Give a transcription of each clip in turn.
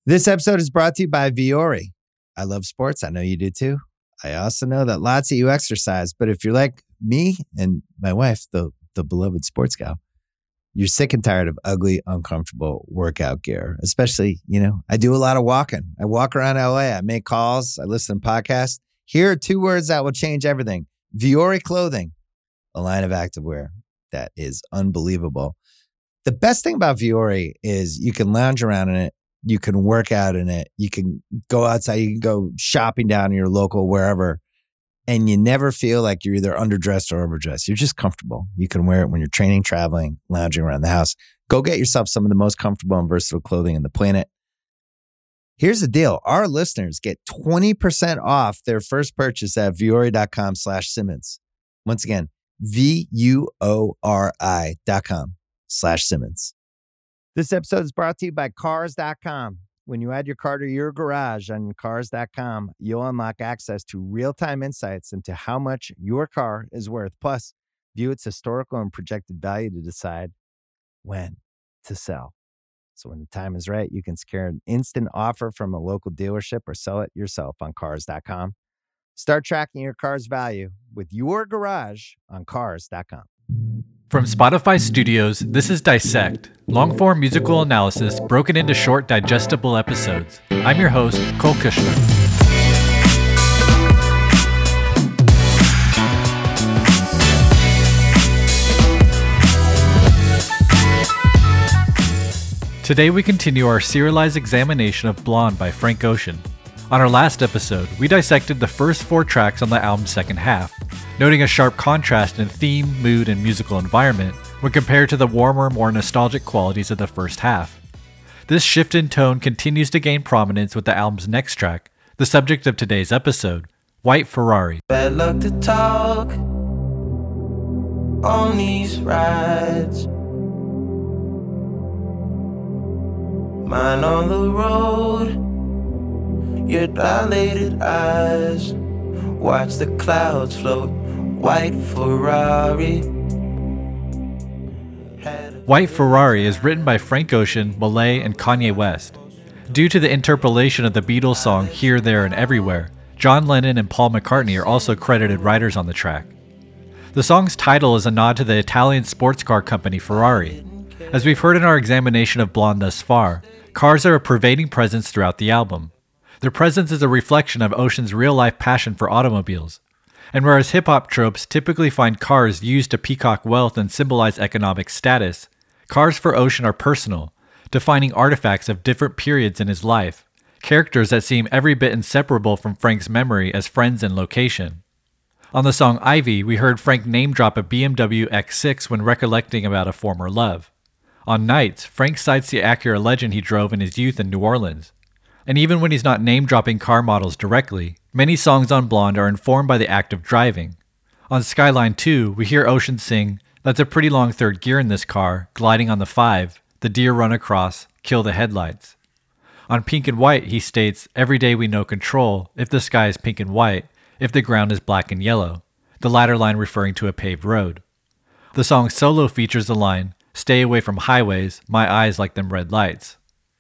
This episode is brought to you by Vuori. I love sports. I know you do too. I also know that lots of you exercise, but if you're like me and my wife, the beloved sports gal, you're sick and tired of ugly, uncomfortable workout gear. Especially, I do a lot of walking. I walk around LA. I make calls. I listen to podcasts. Here are two words that will change everything. Vuori Clothing, a line of activewear that is unbelievable. The best thing about Vuori is you can lounge around in it. You can work out in it. You can go outside. You can go shopping down in your local wherever. And you never feel like you're either underdressed or overdressed. You're just comfortable. You can wear it when you're training, traveling, lounging around the house. Go get yourself some of the most comfortable and versatile clothing on the planet. Here's the deal. Our listeners get 20% off their first purchase at vuori.com/Simmons. Once again, VUORI.com/Simmons. This episode is brought to you by Cars.com. When you add your car to your garage on Cars.com, you'll unlock access to real-time insights into how much your car is worth. Plus, view its historical and projected value to decide when to sell. So when the time is right, you can secure an instant offer from a local dealership or sell it yourself on Cars.com. Start tracking your car's value with your garage on Cars.com. From Spotify Studios, this is Dissect, long-form musical analysis broken into short, digestible episodes. I'm your host, Cole Kushner. Today we continue our serialized examination of Blonde by Frank Ocean. On our last episode, we dissected the first 4 tracks on the album's second half, noting a sharp contrast in theme, mood, and musical environment when compared to the warmer, more nostalgic qualities of the first half. This shift in tone continues to gain prominence with the album's next track, the subject of today's episode, White Ferrari. Bad luck to talk on these rides. Mine on the road, your dilated eyes. Watch the clouds float, white Ferrari. White Ferrari is written by Frank Ocean, Malay, and Kanye West. Due to the interpolation of the Beatles song Here, There, and Everywhere, John Lennon and Paul McCartney are also credited writers on the track. The song's title is a nod to the Italian sports car company Ferrari. As we've heard in our examination of Blonde thus far, cars are a pervading presence throughout the album. Their presence is a reflection of Ocean's real-life passion for automobiles. And whereas hip-hop tropes typically find cars used to peacock wealth and symbolize economic status, cars for Ocean are personal, defining artifacts of different periods in his life, characters that seem every bit inseparable from Frank's memory as friends and location. On the song Ivy, we heard Frank name-drop a BMW X6 when recollecting about a former love. On Nights, Frank cites the Acura Legend he drove in his youth in New Orleans. And even when he's not name-dropping car models directly, many songs on Blonde are informed by the act of driving. On Skyline 2, we hear Ocean sing, "That's a pretty long third gear in this car, gliding on the 5, the deer run across, kill the headlights." On Pink and White, he states, "Every day we know control, if the sky is pink and white, if the ground is black and yellow," the latter line referring to a paved road. The song Solo features the line, "Stay away from highways, my eyes like them red lights."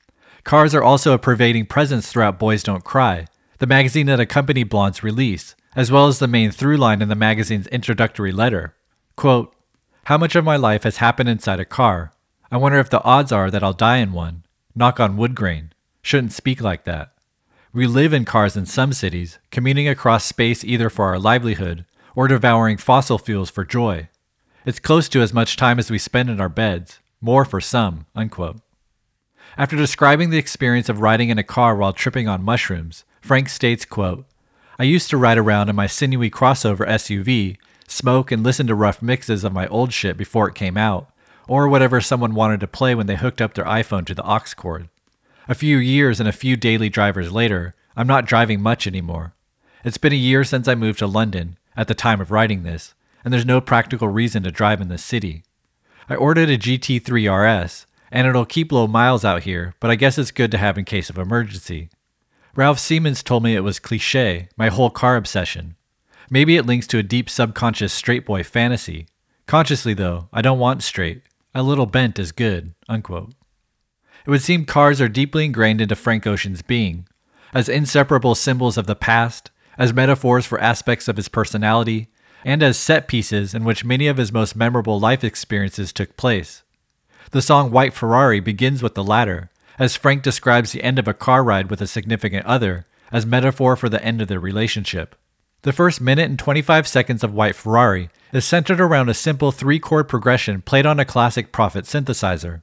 Cars are also a pervading presence throughout Boys Don't Cry, the magazine that accompanied Blonde's release, as well as the main through line in the magazine's introductory letter. Quote, "How much of my life has happened inside a car? I wonder if the odds are that I'll die in one. Knock on wood grain. Shouldn't speak like that. We live in cars in some cities, commuting across space either for our livelihood or devouring fossil fuels for joy. It's close to as much time as we spend in our beds, more for some," unquote. After describing the experience of riding in a car while tripping on mushrooms, Frank states, quote, "I used to ride around in my sinewy crossover SUV, smoke and listen to rough mixes of my old shit before it came out, or whatever someone wanted to play when they hooked up their iPhone to the aux cord. A few years and a few daily drivers later, I'm not driving much anymore. It's been a year since I moved to London, at the time of writing this, and there's no practical reason to drive in this city. I ordered a GT3 RS, and it'll keep low miles out here, but I guess it's good to have in case of emergency. Ralph Siemens told me it was cliché, my whole car obsession. Maybe it links to a deep subconscious straight boy fantasy. Consciously though, I don't want straight. A little bent is good," unquote. It would seem cars are deeply ingrained into Frank Ocean's being, as inseparable symbols of the past, as metaphors for aspects of his personality, and as set pieces in which many of his most memorable life experiences took place. The song White Ferrari begins with the latter, as Frank describes the end of a car ride with a significant other as metaphor for the end of their relationship. The first minute and 25 seconds of White Ferrari is centered around a simple 3-chord progression played on a classic Prophet synthesizer.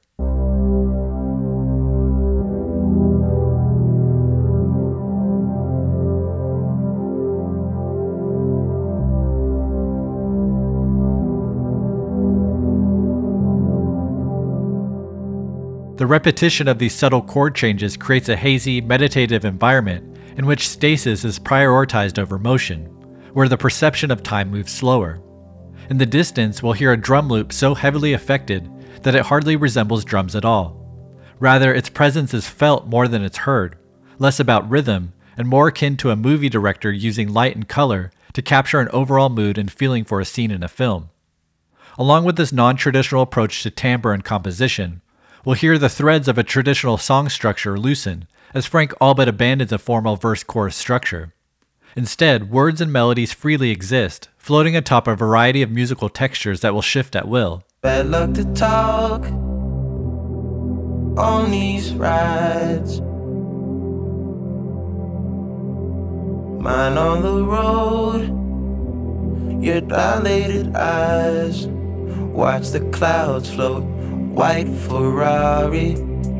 The repetition of these subtle chord changes creates a hazy, meditative environment in which stasis is prioritized over motion, where the perception of time moves slower. In the distance, we'll hear a drum loop so heavily affected that it hardly resembles drums at all. Rather, its presence is felt more than it's heard, less about rhythm, and more akin to a movie director using light and color to capture an overall mood and feeling for a scene in a film. Along with this non-traditional approach to timbre and composition, we'll hear the threads of a traditional song structure loosen as Frank all but abandons a formal verse-chorus structure. Instead, words and melodies freely exist, floating atop a variety of musical textures that will shift at will. Bad luck to talk on these rides. Mine on the road, your dilated eyes. Watch the clouds float, white Ferrari.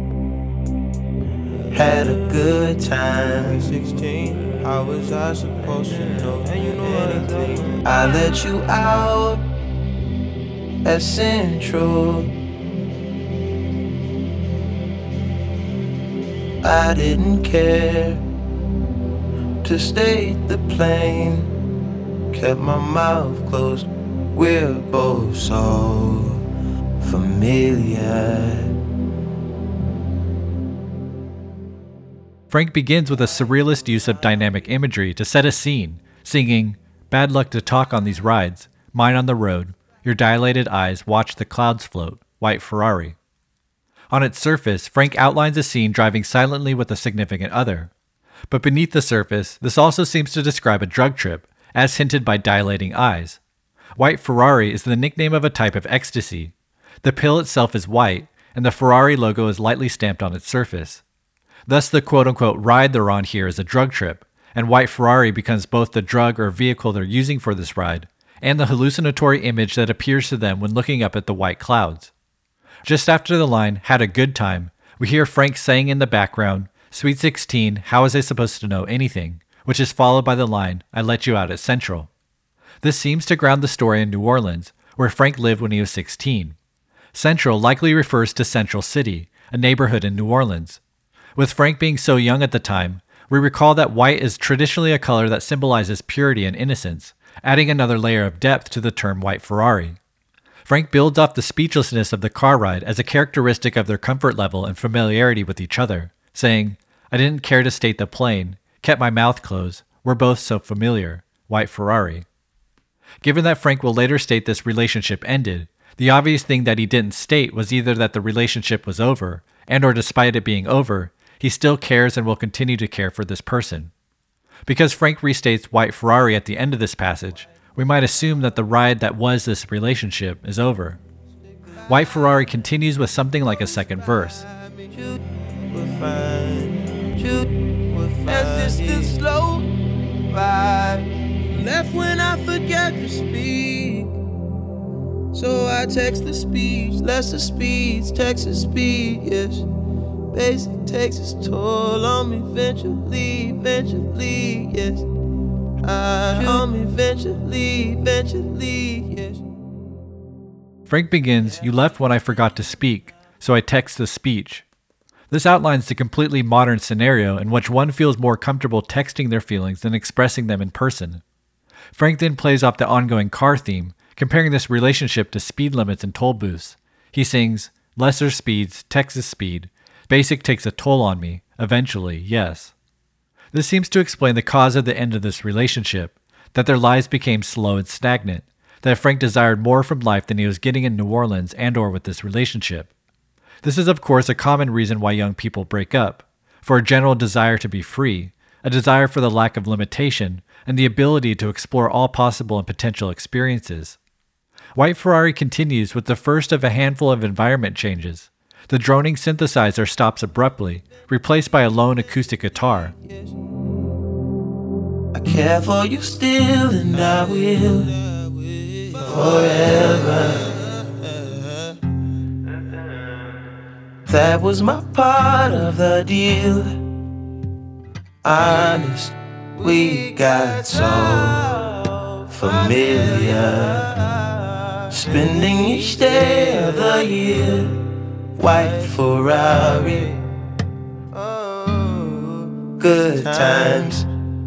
Had a good time. 16, how was I supposed to know anything? I let you out at Central. I didn't care to state the plain. Kept my mouth closed. We're both so familiar. Frank begins with a surrealist use of dynamic imagery to set a scene, singing, "Bad luck to talk on these rides, mine on the road, your dilated eyes watch the clouds float, white Ferrari." On its surface, Frank outlines a scene driving silently with a significant other. But beneath the surface, this also seems to describe a drug trip, as hinted by dilating eyes. White Ferrari is the nickname of a type of ecstasy. The pill itself is white, and the Ferrari logo is lightly stamped on its surface. Thus, the quote-unquote ride they're on here is a drug trip, and White Ferrari becomes both the drug or vehicle they're using for this ride, and the hallucinatory image that appears to them when looking up at the white clouds. Just after the line, "Had a good time," we hear Frank saying in the background, "Sweet 16, how was I supposed to know anything?" which is followed by the line, "I let you out at Central." This seems to ground the story in New Orleans, where Frank lived when he was 16. Central likely refers to Central City, a neighborhood in New Orleans. With Frank being so young at the time, we recall that white is traditionally a color that symbolizes purity and innocence, adding another layer of depth to the term White Ferrari. Frank builds off the speechlessness of the car ride as a characteristic of their comfort level and familiarity with each other, saying, "I didn't care to state the plain, kept my mouth closed, we're both so familiar, White Ferrari." Given that Frank will later state this relationship ended, the obvious thing that he didn't state was either that the relationship was over, and or despite it being over, he still cares and will continue to care for this person. Because Frank restates White Ferrari at the end of this passage, we might assume that the ride that was this relationship is over. White Ferrari continues with something like a second verse. As this slow ride left when I forget to speak. So I text the speech, lesser speeds, Texas speed, yes. Basic takes its toll on me eventually, yes. On me eventually, yes. Frank begins, "You left when I forgot to speak, so I text the speech." This outlines the completely modern scenario in which one feels more comfortable texting their feelings than expressing them in person. Frank then plays off the ongoing car theme, comparing this relationship to speed limits and toll booths. He sings, "Lesser speeds, Texas speed. Basic takes a toll on me. Eventually, yes." This seems to explain the cause of the end of this relationship, that their lives became slow and stagnant, that Frank desired more from life than he was getting in New Orleans and or with this relationship. This is, of course, a common reason why young people break up, for a general desire to be free, a desire for the lack of limitation, and the ability to explore all possible and potential experiences. White Ferrari continues with the first of a handful of environment changes. The droning synthesizer stops abruptly, replaced by a lone acoustic guitar. I care for you still, and I will forever. That was my part of the deal. Honest, we got so familiar. Spending each day of the year, white Ferrari, good times.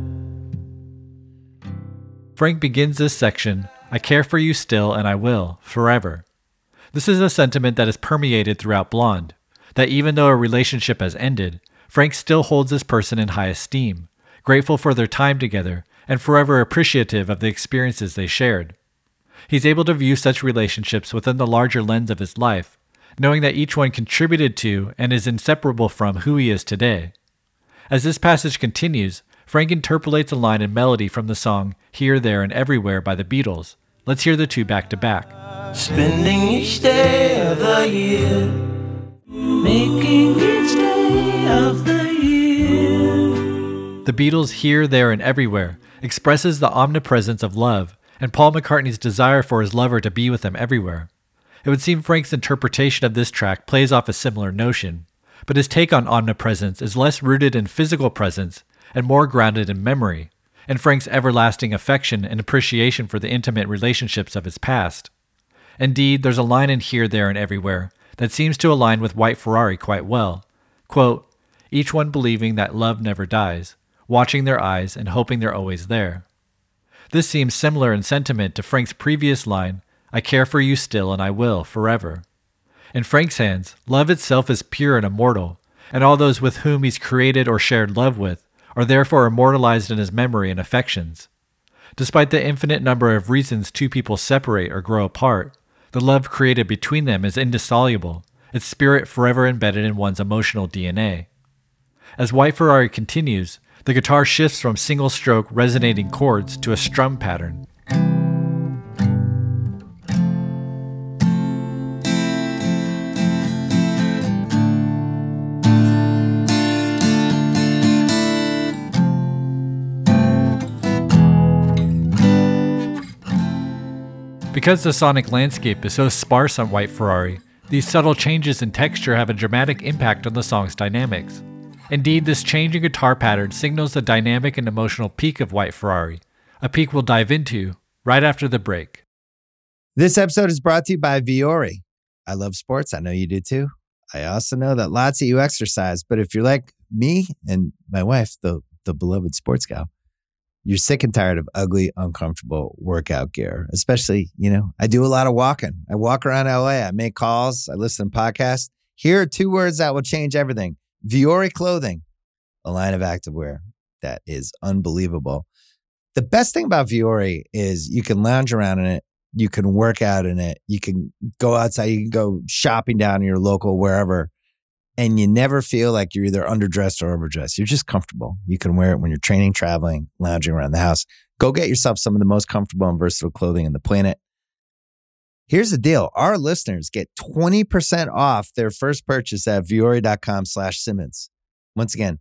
Frank begins this section, I care for you still and I will, forever. This is a sentiment that is permeated throughout Blonde, that even though a relationship has ended, Frank still holds this person in high esteem, grateful for their time together, and forever appreciative of the experiences they shared. He's able to view such relationships within the larger lens of his life, knowing that each one contributed to and is inseparable from who he is today. As this passage continues, Frank interpolates a line and melody from the song Here, There, and Everywhere by the Beatles. Let's hear the two back to back. Spending each day of the year, making each day of the year. The Beatles' Here, There, and Everywhere expresses the omnipresence of love and Paul McCartney's desire for his lover to be with him everywhere. It would seem Frank's interpretation of this track plays off a similar notion, but his take on omnipresence is less rooted in physical presence and more grounded in memory, and Frank's everlasting affection and appreciation for the intimate relationships of his past. Indeed, there's a line in Here, There, and Everywhere that seems to align with White Ferrari quite well. Quote, each one believing that love never dies, watching their eyes and hoping they're always there. This seems similar in sentiment to Frank's previous line, I care for you still and I will, forever. In Frank's hands, love itself is pure and immortal, and all those with whom he's created or shared love with are therefore immortalized in his memory and affections. Despite the infinite number of reasons two people separate or grow apart, the love created between them is indissoluble, its spirit forever embedded in one's emotional DNA. As White Ferrari continues, the guitar shifts from single-stroke resonating chords to a strum pattern. Because the sonic landscape is so sparse on White Ferrari, these subtle changes in texture have a dramatic impact on the song's dynamics. Indeed, this change in guitar pattern signals the dynamic and emotional peak of White Ferrari, a peak we'll dive into right after the break. This episode is brought to you by Vuori. I love sports. I know you do too. I also know that lots of you exercise, but if you're like me and my wife, the beloved sports gal, you're sick and tired of ugly, uncomfortable workout gear. Especially, I do a lot of walking. I walk around LA. I make calls. I listen to podcasts. Here are two words that will change everything. Vuori Clothing, a line of activewear that is unbelievable. The best thing about Vuori is you can lounge around in it. You can work out in it. You can go outside. You can go shopping down in your local wherever. And you never feel like you're either underdressed or overdressed. You're just comfortable. You can wear it when you're training, traveling, lounging around the house. Go get yourself some of the most comfortable and versatile clothing on the planet. Here's the deal. Our listeners get 20% off their first purchase at vuori.com/Simmons. Once again,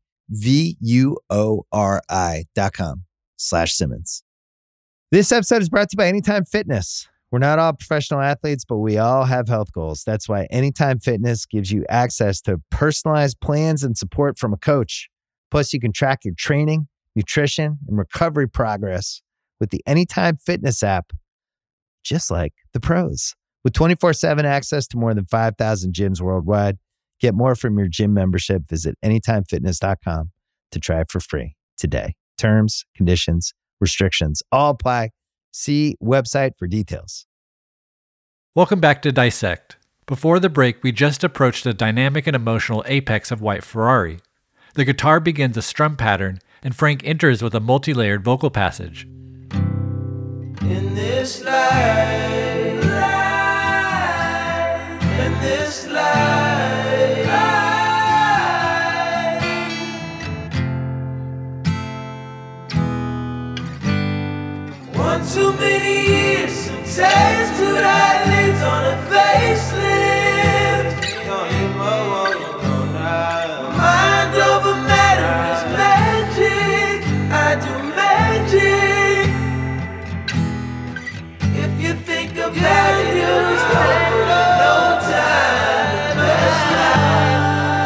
VUORI.com/Simmons. This episode is brought to you by Anytime Fitness. We're not all professional athletes, but we all have health goals. That's why Anytime Fitness gives you access to personalized plans and support from a coach. Plus, you can track your training, nutrition, and recovery progress with the Anytime Fitness app, just like the pros. With 24/7 access to more than 5,000 gyms worldwide, get more from your gym membership. Visit anytimefitness.com to try it for free today. Terms, conditions, restrictions all apply. See website for details. Welcome back to Dissect. Before the break, we just approached the dynamic and emotional apex of White Ferrari. The guitar begins a strum pattern, and Frank enters with a multi-layered vocal passage. In this life, in this life. too many years, some tattooed eyelids on a facelift. Don't need more, you know now. Mind over matter is magic. I do magic. If you think about it, you'll spend no time. Best life.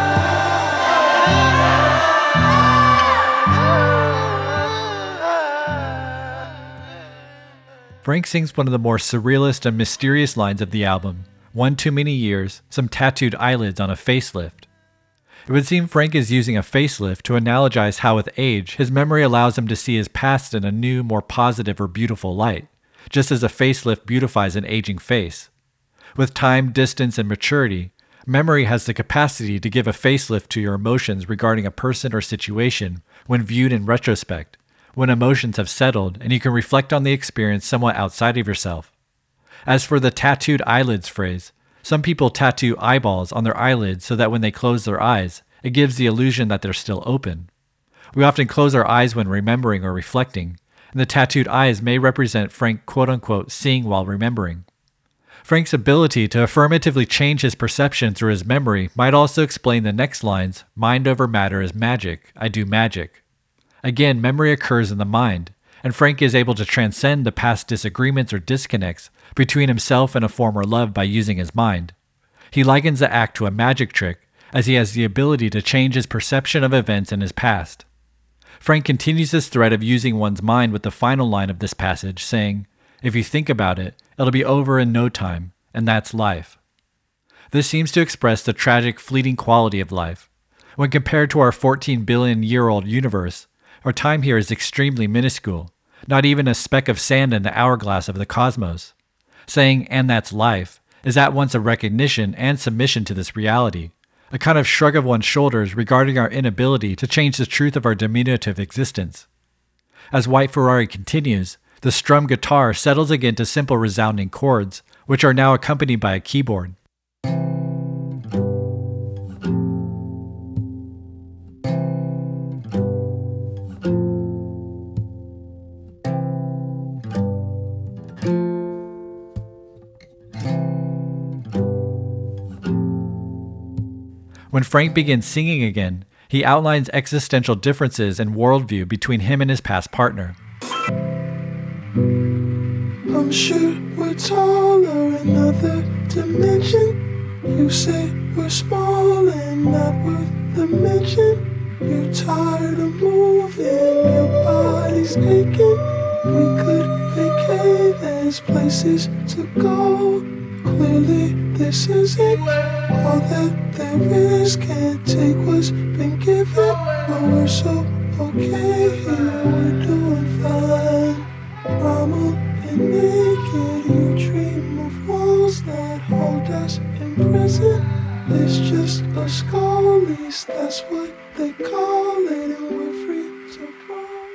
Frank sings one of the more surrealist and mysterious lines of the album, "One too many years, some tattooed eyelids on a facelift." It would seem Frank is using a facelift to analogize how with age, his memory allows him to see his past in a new, more positive or beautiful light, just as a facelift beautifies an aging face. With time, distance, and maturity, memory has the capacity to give a facelift to your emotions regarding a person or situation when viewed in retrospect, when emotions have settled and you can reflect on the experience somewhat outside of yourself. As for the tattooed eyelids phrase, some people tattoo eyeballs on their eyelids so that when they close their eyes, it gives the illusion that they're still open. We often close our eyes when remembering or reflecting, and the tattooed eyes may represent Frank quote-unquote seeing while remembering. Frank's ability to affirmatively change his perception through his memory might also explain the next lines, "Mind over matter is magic, I do magic." Again, memory occurs in the mind, and Frank is able to transcend the past disagreements or disconnects between himself and a former love by using his mind. He likens the act to a magic trick, as he has the ability to change his perception of events in his past. Frank continues this thread of using one's mind with the final line of this passage, saying, "If you think about it, it'll be over in no time, and that's life." This seems to express the tragic, fleeting quality of life. When compared to our 14 billion-year-old universe, our time here is extremely minuscule, not even a speck of sand in the hourglass of the cosmos. Saying, "and that's life," is at once a recognition and submission to this reality, a kind of shrug of one's shoulders regarding our inability to change the truth of our diminutive existence. As White Ferrari continues, the strum guitar settles again to simple resounding chords, which are now accompanied by a keyboard. When Frank begins singing again, he outlines existential differences in worldview between him and his past partner. I'm sure we're taller in another dimension. You say we're small and not worth the mention. You're tired of moving, your body's aching. We could vacate, there's places to go. Clearly this isn't all that there is. Can't take what's been given, but we're so okay here, we're doing fine. Mama and naked, you dream of walls that hold us in prison. It's just a skull, at least that's what they call it, and we're free to roam.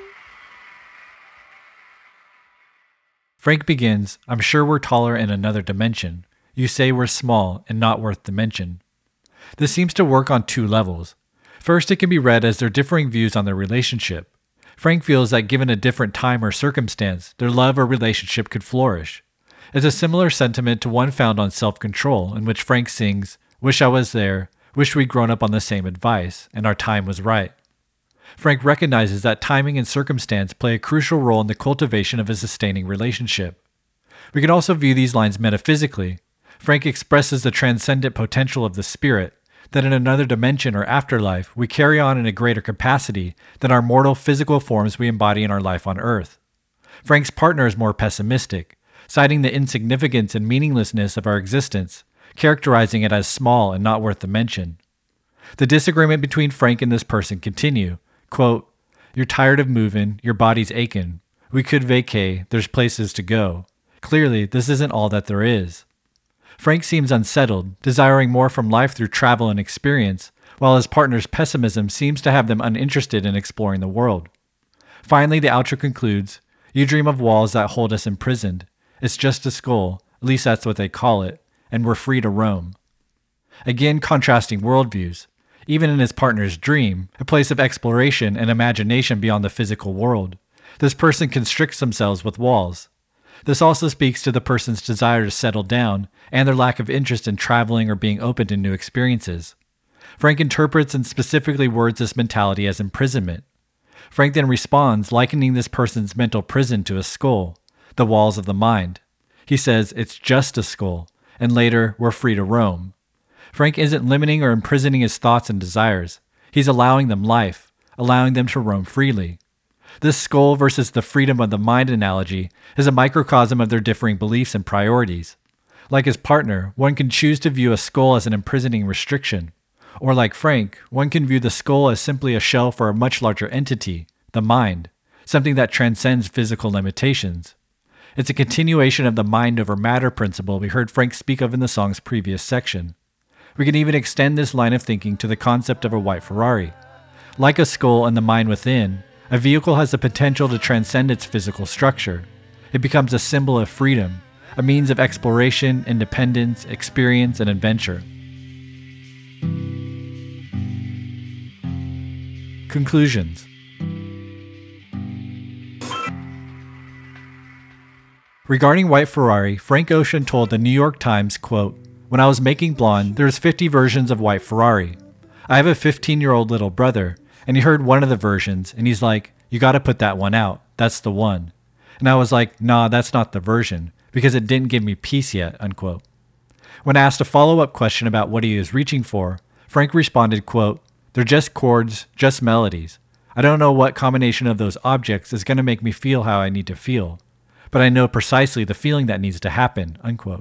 Frank begins, "I'm sure we're taller in another dimension. You say we're small and not worth the mention." This seems to work on two levels. First, it can be read as their differing views on their relationship. Frank feels that given a different time or circumstance, their love or relationship could flourish. It's a similar sentiment to one found on Self-Control, in which Frank sings, "Wish I was there, wish we'd grown up on the same advice, and our time was right." Frank recognizes that timing and circumstance play a crucial role in the cultivation of a sustaining relationship. We can also view these lines metaphysically. Frank expresses the transcendent potential of the spirit, that in another dimension or afterlife, we carry on in a greater capacity than our mortal physical forms we embody in our life on Earth. Frank's partner is more pessimistic, citing the insignificance and meaninglessness of our existence, characterizing it as small and not worth the mention. The disagreement between Frank and this person continue, quote, "You're tired of moving, your body's aching. We could vacay, there's places to go. Clearly, this isn't all that there is." Frank seems unsettled, desiring more from life through travel and experience, while his partner's pessimism seems to have them uninterested in exploring the world. Finally, the outro concludes, "You dream of walls that hold us imprisoned. It's just a skull, at least that's what they call it, and we're free to roam." Again, contrasting worldviews. Even in his partner's dream, a place of exploration and imagination beyond the physical world, this person constricts themselves with walls. This also speaks to the person's desire to settle down and their lack of interest in traveling or being open to new experiences. Frank interprets and specifically words this mentality as imprisonment. Frank then responds, likening this person's mental prison to a skull, the walls of the mind. He says, it's just a skull, and later, we're free to roam. Frank isn't limiting or imprisoning his thoughts and desires. He's allowing them life, allowing them to roam freely. This skull versus the freedom of the mind analogy is a microcosm of their differing beliefs and priorities. Like his partner, one can choose to view a skull as an imprisoning restriction. Or like Frank, one can view the skull as simply a shell for a much larger entity, the mind, something that transcends physical limitations. It's a continuation of the mind over matter principle we heard Frank speak of in the song's previous section. We can even extend this line of thinking to the concept of a white Ferrari. Like a skull and the mind within, a vehicle has the potential to transcend its physical structure. It becomes a symbol of freedom, a means of exploration, independence, experience, and adventure. Conclusions. Regarding White Ferrari, Frank Ocean told the New York Times, quote, "When I was making Blonde, there's 50 versions of White Ferrari. I have a 15-year-old little brother, and he heard one of the versions, and he's like, you gotta put that one out. That's the one. And I was like, nah, that's not the version, because it didn't give me peace yet," unquote. When asked a follow-up question about what he was reaching for, Frank responded, quote, "They're just chords, just melodies. I don't know what combination of those objects is going to make me feel how I need to feel, but I know precisely the feeling that needs to happen," unquote.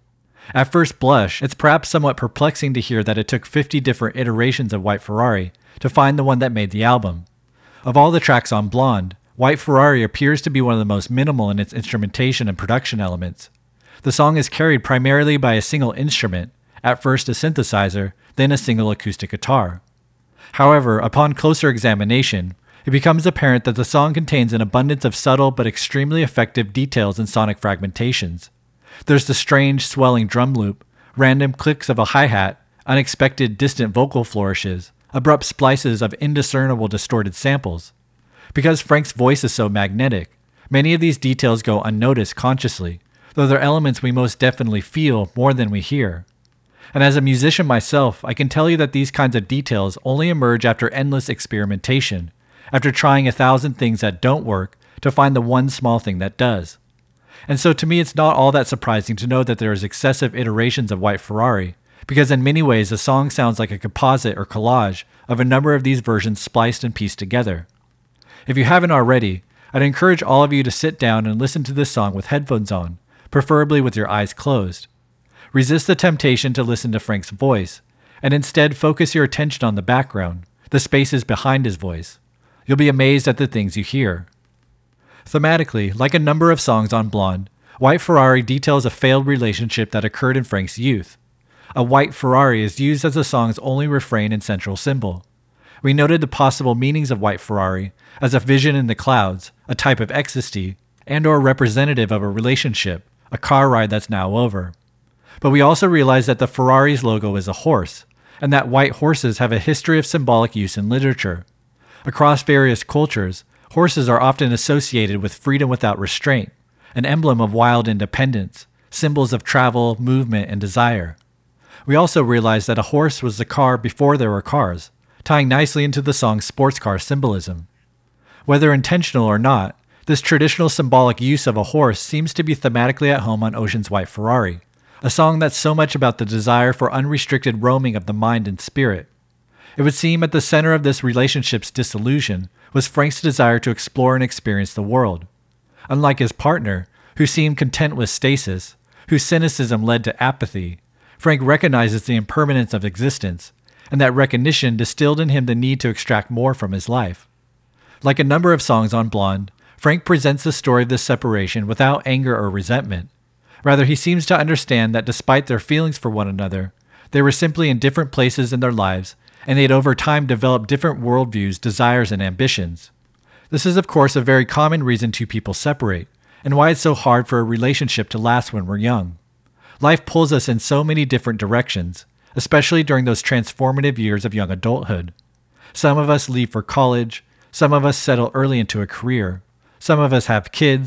At first blush, it's perhaps somewhat perplexing to hear that it took 50 different iterations of White Ferrari to find the one that made the album. Of all the tracks on Blonde, White Ferrari appears to be one of the most minimal in its instrumentation and production elements. The song is carried primarily by a single instrument, at first a synthesizer, then a single acoustic guitar. However, upon closer examination, it becomes apparent that the song contains an abundance of subtle but extremely effective details and sonic fragmentations. There's the strange, swelling drum loop, random clicks of a hi-hat, unexpected distant vocal flourishes, abrupt splices of indiscernible distorted samples. Because Frank's voice is so magnetic, many of these details go unnoticed consciously, though they're elements we most definitely feel more than we hear. And as a musician myself, I can tell you that these kinds of details only emerge after endless experimentation, after trying 1,000 things that don't work to find the one small thing that does. And so to me, it's not all that surprising to know that there is excessive iterations of White Ferrari, because in many ways the song sounds like a composite or collage of a number of these versions spliced and pieced together. If you haven't already, I'd encourage all of you to sit down and listen to this song with headphones on, preferably with your eyes closed. Resist the temptation to listen to Frank's voice, and instead focus your attention on the background, the spaces behind his voice. You'll be amazed at the things you hear. Thematically, like a number of songs on Blonde, White Ferrari details a failed relationship that occurred in Frank's youth. A white Ferrari is used as the song's only refrain and central symbol. We noted the possible meanings of White Ferrari as a vision in the clouds, a type of ecstasy, and/or representative of a relationship, a car ride that's now over. But we also realized that the Ferrari's logo is a horse, and that white horses have a history of symbolic use in literature. Across various cultures, horses are often associated with freedom without restraint, an emblem of wild independence, symbols of travel, movement, and desire. We also realized that a horse was the car before there were cars, tying nicely into the song's sports car symbolism. Whether intentional or not, this traditional symbolic use of a horse seems to be thematically at home on Ocean's White Ferrari, a song that's so much about the desire for unrestricted roaming of the mind and spirit. It would seem at the center of this relationship's disillusion was Frank's desire to explore and experience the world. Unlike his partner, who seemed content with stasis, whose cynicism led to apathy, Frank recognizes the impermanence of existence, and that recognition distilled in him the need to extract more from his life. Like a number of songs on Blonde, Frank presents the story of this separation without anger or resentment. Rather, he seems to understand that despite their feelings for one another, they were simply in different places in their lives, and they had over time developed different worldviews, desires, and ambitions. This is, of course, a very common reason two people separate, and why it's so hard for a relationship to last when we're young. Life pulls us in so many different directions, especially during those transformative years of young adulthood. Some of us leave for college, some of us settle early into a career, some of us have kids,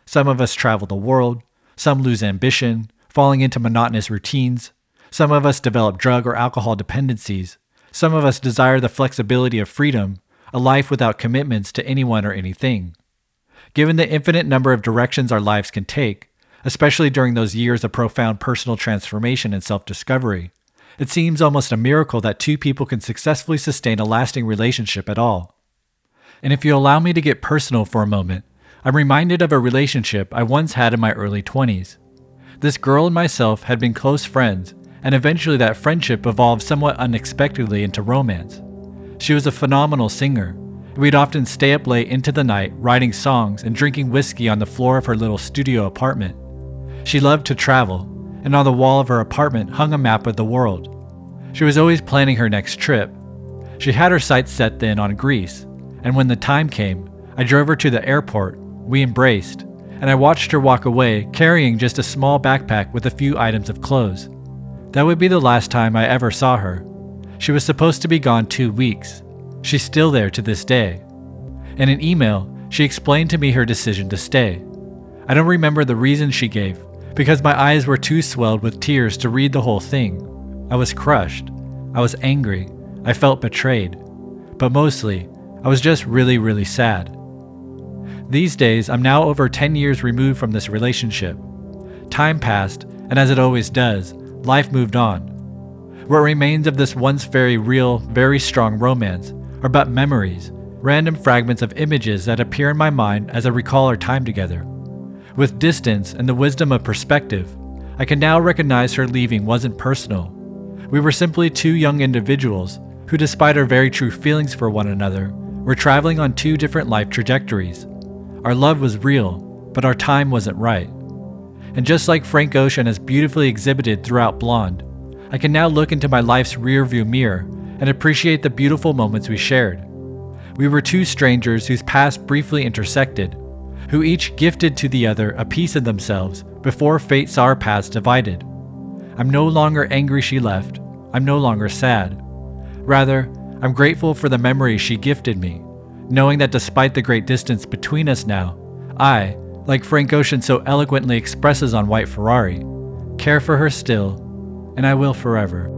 Some of us travel the world. Some lose ambition, falling into monotonous routines. Some of us develop drug or alcohol dependencies. Some of us desire the flexibility of freedom, a life without commitments to anyone or anything. Given the infinite number of directions our lives can take, especially during those years of profound personal transformation and self-discovery, it seems almost a miracle that two people can successfully sustain a lasting relationship at all. And if you allow me to get personal for a moment, I'm reminded of a relationship I once had in my early 20s. This girl and myself had been close friends, and eventually that friendship evolved somewhat unexpectedly into romance. She was a phenomenal singer, and we'd often stay up late into the night writing songs and drinking whiskey on the floor of her little studio apartment. She loved to travel, and on the wall of her apartment hung a map of the world. She was always planning her next trip. She had her sights set then on Greece, and when the time came, I drove her to the airport, we embraced, and I watched her walk away carrying just a small backpack with a few items of clothes. That would be the last time I ever saw her. She was supposed to be gone 2 weeks. She's still there to this day. In an email, she explained to me her decision to stay. I don't remember the reason she gave, because my eyes were too swelled with tears to read the whole thing. I was crushed. I was angry. I felt betrayed. But mostly, I was just really, really sad. These days, I'm now over 10 years removed from this relationship. Time passed, and as it always does, life moved on. What remains of this once very real, very strong romance are but memories, random fragments of images that appear in my mind as I recall our time together. With distance and the wisdom of perspective, I can now recognize her leaving wasn't personal. We were simply two young individuals who, despite our very true feelings for one another, were traveling on two different life trajectories. Our love was real, but our time wasn't right. And just like Frank Ocean has beautifully exhibited throughout Blonde, I can now look into my life's rearview mirror and appreciate the beautiful moments we shared. We were two strangers whose paths briefly intersected, who each gifted to the other a piece of themselves before fate saw our paths divided. I'm no longer angry she left. I'm no longer sad. Rather, I'm grateful for the memories she gifted me, knowing that despite the great distance between us now, I, like Frank Ocean so eloquently expresses on White Ferrari, care for her still, and I will forever.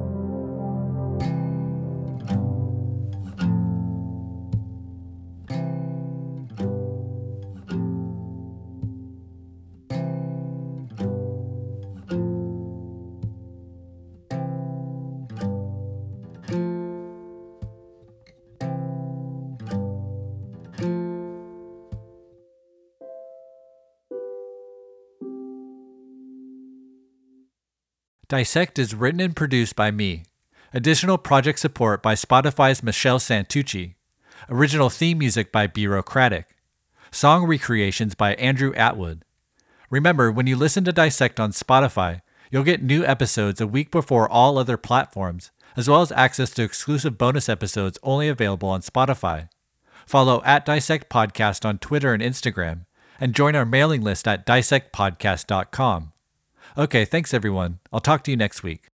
Dissect is written and produced by me. Additional project support by Spotify's Michelle Santucci. Original theme music by Bureaucratic. Song recreations by Andrew Atwood. Remember, when you listen to Dissect on Spotify, you'll get new episodes a week before all other platforms, as well as access to exclusive bonus episodes only available on Spotify. Follow @Dissect Podcast on Twitter and Instagram, and join our mailing list at dissectpodcast.com. Okay, thanks everyone. I'll talk to you next week.